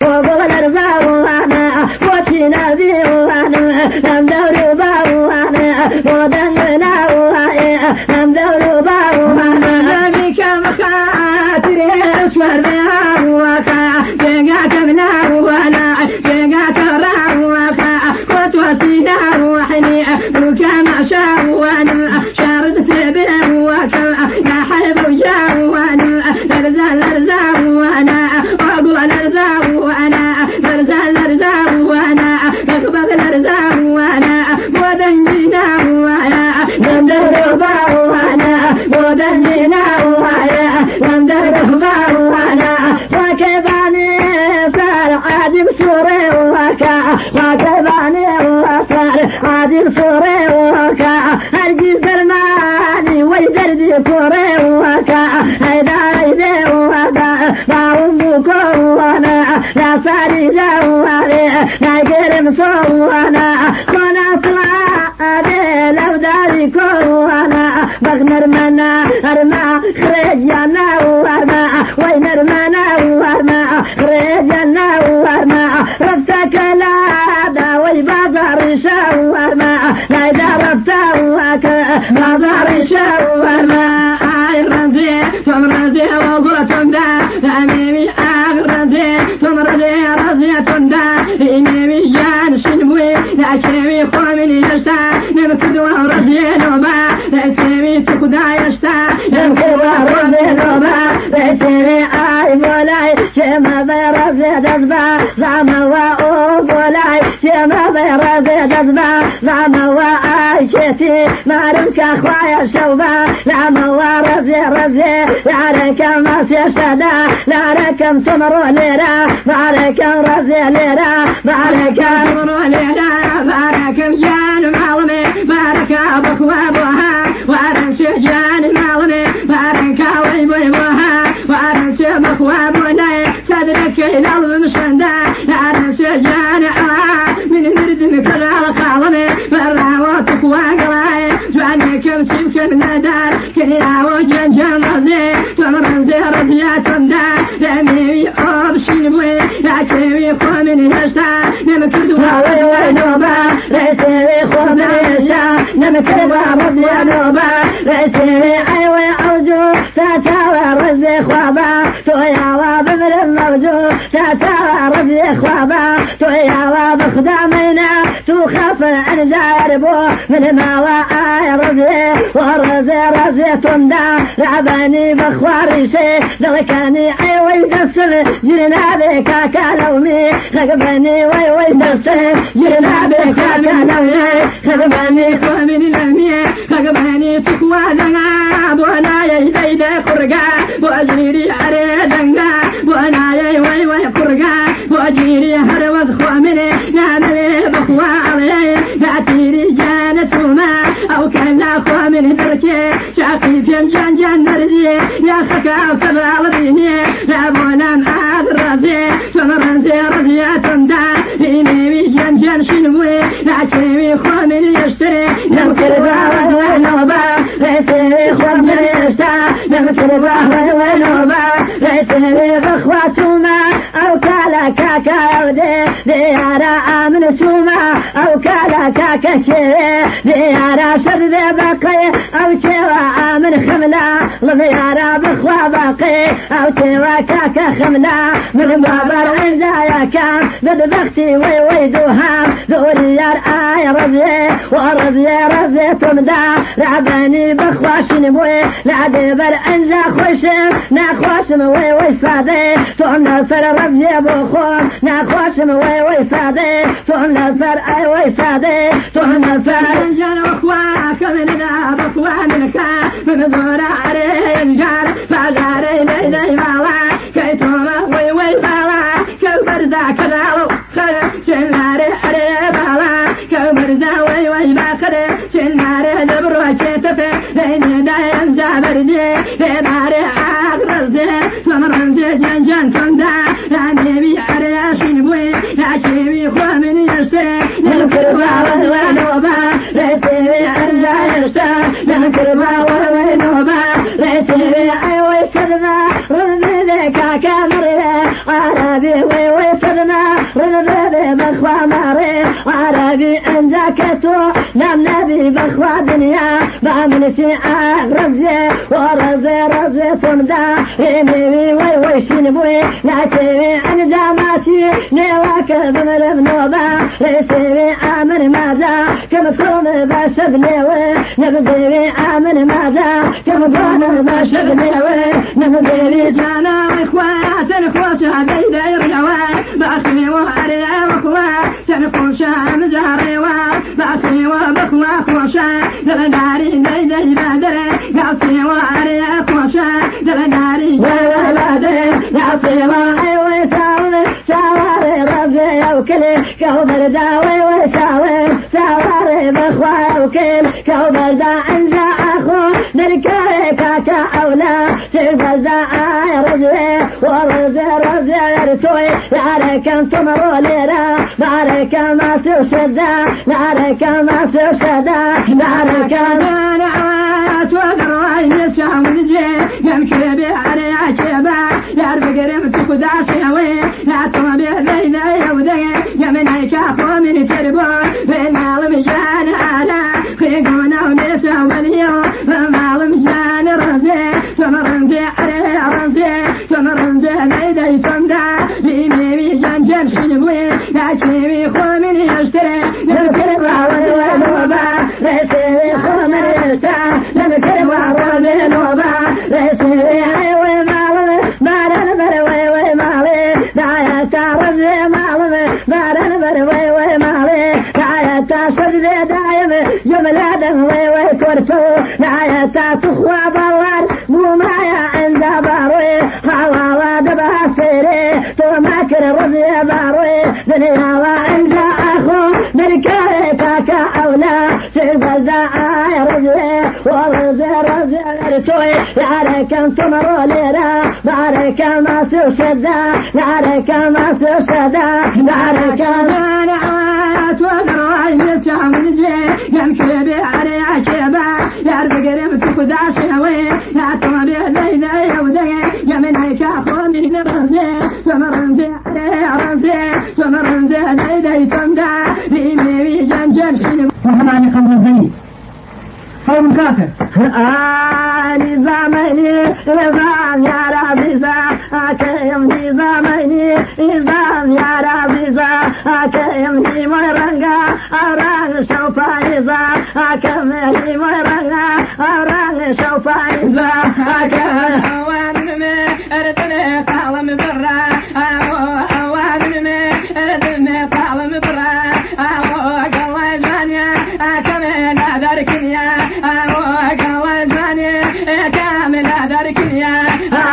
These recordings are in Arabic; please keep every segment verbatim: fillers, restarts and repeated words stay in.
وقول الرزاق وانا وكينا بي وانا هم دور باوانا ودننا وانا هم دور باوانا بك مخاطري اشورنا وكا جاك كمنا وانا جاك را وكا وتوسينا روحني وكما شاء وانا شارد في بيه وكا يا حيب وجا وانا لرزا لرزا وانا واقول لرزا وانا لرزا لرزا وانا اخبغ لرزا وانا ودنجنا وانا دندر با وانا ودنجنا وانا دندر با وانا وكباني صار عادي بسوري وكا وكباني وصار عادي بسوري وكا هرجي زرماني ويدردي كوري وكا هيدا هيدا وكا باومكو وانا لا صاري جوالي لا قرم صوانا كنا صلاة لو داري كوانا بغنر منا ارما خرجنا وارما وين ارمانا وارما خرجنا وارما رفتك لا ويبازار شاورما لا دربتا وكا بازار شاورما اي رمزي ثم رمزي وقوتم دا اميمي اغرزي ثم رمزي رمزي تندا اميمي جان شنبوي لا شنبي خومني يشتا نمكد ورزي نوبا لا شنبي تكدا يشتا نمكد ورزي نوبا لا شنبي اي مولاي شما برزي دزبا زعما واو مولاي شما برزي دزبا زعما واي شتي مارمك اخوايا شوبا لعما ورزي رزي لعليك ما سيشدا لعليكم تمروا ليرا بعليكم رزي ليرا بعليكم تمروا ليرا باركم جان معلمي بارك ابوك وابوها وارن شجان معلمي بارك ويبوها وارن شبك وابونا صدرك الالب مشندا وارن شجان من مردم كرال خالمي براوتك واقراي جاني كم شبك من الدار كريا وجن جن رزي تمرن زي رزياتهم دا لامي ابشين بوي لا تشوي خومن هشتا نمكدوا وي وي نوبا ريسي خومن هشتا نمكدوا رزي نوبا ريسي اي وي اوجو تاتاوى رزي خوابا تويا بمر الموجو تاتاوى رزي خوابا تويا بخدامنا تخاف عن زاربو من ما واي رزي ورزي رزي تندا لعباني بخواري شي ذلكاني اي وي دسل جرنا بك كالومي خقباني وي وي دسل جرنا بك كالومي خقباني خومن لمي خقباني تقوى دنا بوانا يدي قرقا بواجري عريدنا بوانا وي وي قرقا بواجري هروز خومني نعملي بخوى علي باتيري جانت وما او كان خومن درجي شاقي في جان جان نرجي يا خكا وكبال ديني يا بونا معاد الرزي فمرنزي رزياتهم دا إني جان جان شنوي لا شنوي خومن يشتري نمكر باوه ونوبا ريسي خومن يشتا نمكر باوه ونوبا ريسي بخوة سوما او كالا كاكا ودي ديارا آمن سوما او كالا كاكا شيري ديارا شرد باقي او شيوا آمن خملا لبيارا بخوا باقي او شيوا كاكا خملا من بابر عزايا كام بدبختي وي وي دوهام دوليار آي رزي ورزي رزي تمدا لعباني بخواشن بوي لعدبر انزا خوشم ناخواشم وي وي صادي تون سر رزي بخوم ناخواشم وي وي صادي تون سر اي وي صادي تون سر انجان وخوا كمن دا بخوا من خا من زورا عري انجار فاجاري ليلي مالا كيتوما وي وي بالا كالبرزا كدالو خل شناري عري بالا كالبرزا وي وي باخري شناري دبرو شتفي لين دايم زابردي لباري اغرزي فمرنزي جان جان تندا لانيبي عري شنبوي لاشيبي خومن يشتري نمكر بالا ونوبا ليسيبي عرزا يشتا نمكر بالا ونوبا ليسيبي اي وي سدما رمزي ذيكا كامري عربي وي وي خدنا رنبي بخوا ماري عربي انزاكتو نام نبي بخوا دنيا بعملتي رمزي ورزي رزي تمدا ريمي وي وي شنبوي لا تبي عن داماتي نيواك بمر بنوبا ريسيبي امن ماذا كم كون باشد نيوي نبذيبي امن ماذا كم كون باشد نيوي نبذيبي جانا واخوات نخوش هذي داير نواه باخي وهري واخوات شنخوش مجهري باخي وبخوا خوشا دلداري داي داي بادري قاسي وهري خوشا دلداري يا ولادي قاسي وهري وساوي ساوي رزي وكلي كوبر داوي وساوي ساوي بخوا وكل كوبر دا انزا اخو نركاي كاكا اولا تغزا رزي ورزي رزي يرتوي لعليك انتم روليرا لعليك ما سوشدا لعليك ما سوشدا لعليك ما نعوات وقرواي نسام نجي يمكن بيعري عجبا يعرف قريم تكودا شيوي لا تمامي بينا يودي يمنيك اخو من تربو بين عالم جان على خيقونا ونسام اليوم فمعلم جان رزي تمرن بيعري رزي تمرن بيدي تمدا بيمي جان جان شنبوي لا شيوي خو من يشتري نمكر وعوض ونوبا ريسيوي خو من يشتري نمكر وعوض ونوبا ريسيوي حيوي مالي بارن بروي وي مالي دعايا تارزي مالي بارن بروي وي مالي دعايا تاشد دايم جملة دموي وي كورتو دعايا تاتخوى بوار مو معايا عند باروي حوالا دبها سيري تو ماكر رضي باروي دنيا وعند اخو نركاي كاكا اولا سيزا اي رضي ورزي رضي غرتوي لعليك انتم روليرا لعليك ما سوشدا لعليك ما سوشدا لعليك ما نعوات وقرواي نسام نجي يمكن بيعري عجبا يعرف قريب تكودا شيوي لا تمامي بينا يودي يمنيك اخو من رزي تمرن بيعري رزي تمرن بيدي تمدا بيمي جان جان شنو فهماني خمر الزيني فهم كافر آل زماني نظام يا ربي أكيم في زماني نظام يا ربي أكيم في مرنجا أران شوفايزا أكيم في مرنجا أران شوفايزا أكيم أوان من أردني قلم برا أوان من أردني قلم برا أو قلب زانيا أكيم نادر كنيا أو قلب زانيا كامل نادر كنيا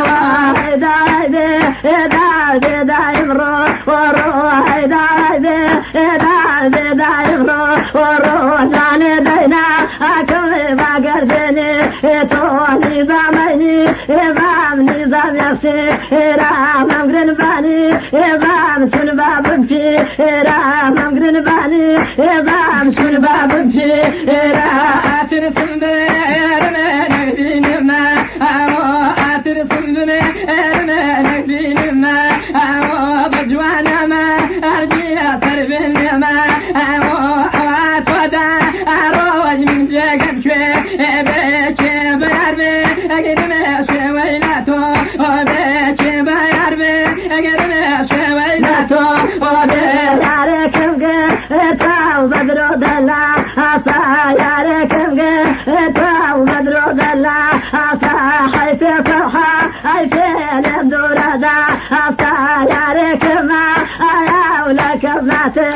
دايدي دايدي دايمرو وروح دايدي دايدي دايمرو وروح زاني دينا أكمل باقردني توني زماني إمام نظام يفسي إرام أمقرن باني إمام سن باب في إرام أمقرن باني إمام سن باب في إرام آتر سنبني إرمان في نما آتر سنبني إرمان في نما بجوانا ما أرجي أصر بالنما أوات ودا أروج من جاكب شوي بيكي بياربي أجد ماشي ويلاتو وبيكي بياربي أجد ماشي ويلاتو وبياركم قيتاو بدرو دلا أفا ياركم قيتاو بدرو دلا أفا حيث فرحة أيفين الدورة دا أفا ياركم أياو لك بناتي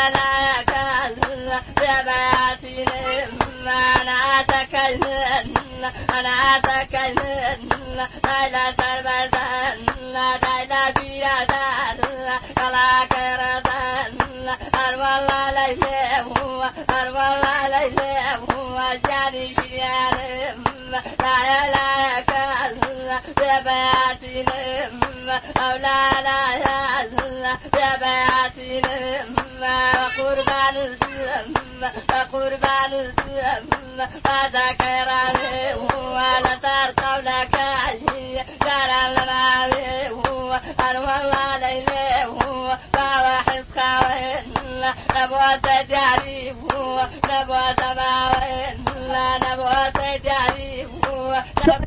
لا أنا سكين لا سربتن لا بيرتن كلا كرتن أرملا ليلهم أرملا ليلهم جاني شيارم لا لا كل بباتهم أولا لا يلا بباتهم قربان الزم قربان الزم هذا كرامه ولا ترقب لك كرم لمامه أرملا ليله فواحد خوين نبوة جاريه نبوة ماوين نبوة جاريه